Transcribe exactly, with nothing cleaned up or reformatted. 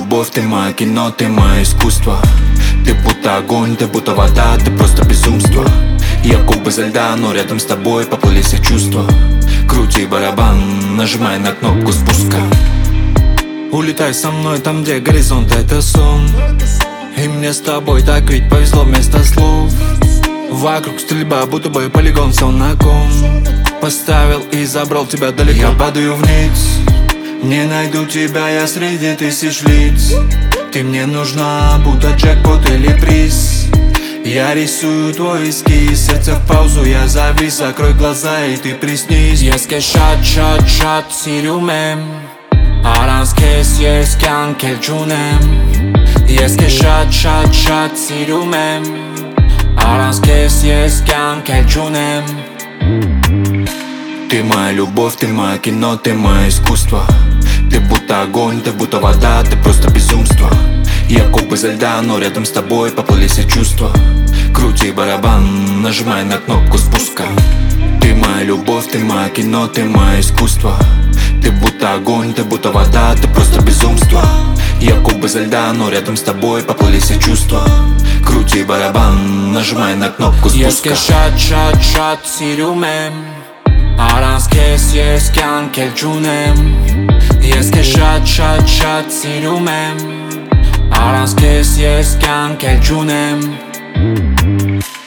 любовь, ты мое кино, ты мое искусство. Ты будто огонь, ты будто вода, ты просто безумство. Я куб изо льда, но рядом с тобой поплыли все чувства. Крути барабан, нажимай на кнопку спуска. Улетай со мной там, где горизонт — это сон. И мне с тобой так ведь повезло вместо слов. Вокруг стрельба, будто бы полигон, все на кон. Поставил и забрал тебя далеко. Я падаю вниз, не найду тебя я среди тысяч лиц. Ты мне нужна, будто джекпот или приз. Я рисую твой эскиз, сердце в паузу, я завис. Закрой глаза и ты приснись. Ես քեզ շատ շատ շատ սիրում եմ, առանց քեզ ես կյանք էլ չունեմ։ Ես քեզ շատ շատ շատ սիրում եմ, առանց քեզ ես կյանք էլ չունեմ։ Ты моя любовь, ты мое кино, ты мое искусство. Ты будто огонь, ты будто вода, ты просто безумство. Я куб изо льда, но рядом с тобой поплыли все чувства. Крути барабан, нажимай на кнопку спуска. Ты моя любовь, ты мое кино, ты мое искусство. Ты будто огонь, ты будто вода, ты просто безумство. Я куб изо льда, но рядом с тобой поплыли все чувства. Крути барабан, нажимай на кнопку спуска. Ես քեզ շատ շատ շատ սիրում եմ, առանց քեզ ես կյանք էլ չունեմ։ Ես քեզ շատ շատ շատ սիրում եմ, առանց քեզ ես կյանք էլ չունեմ։